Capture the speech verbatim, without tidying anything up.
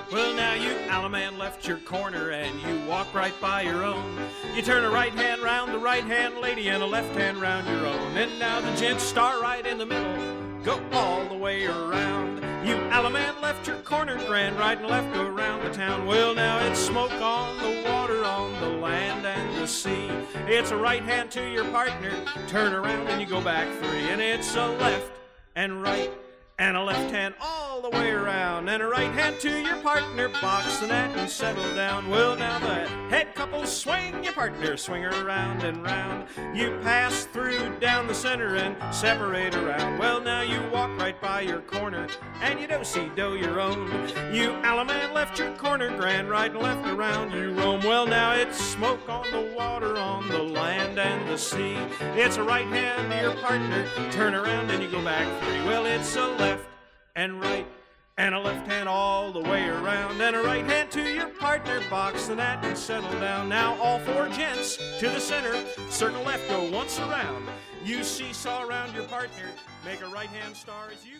Well, now you Alaman left your corner and you walk right by your own. You turn a right hand round the right hand lady and a left hand round your own. And now the gents start right in the middle, go all the way around. You Alaman left your corner, grand right and left, go around the town. Well, now it's smoke on the water, on the land and the sea. It's a right hand to your partner, turn around and you go back three. And it's a left and right and a left hand all the way around, and a right hand to your partner, box the net and settle down. Well, now the head couple swing your partner, swing her around and round. You pass through down the center and separate around. Well, now you walk right by your corner and you don't see do your own. You Alaman left your corner, grand right and left around you roam. Well, now it's smoke on the water, on the land and the sea. It's a right hand to your partner, turn around and you go back three. Well, it's a left and right and a left hand all the way around, and a right hand to your partner, box the net and settle down. Now all four gents to the center, circle left, go once around. You seesaw around your partner, make a right hand star as you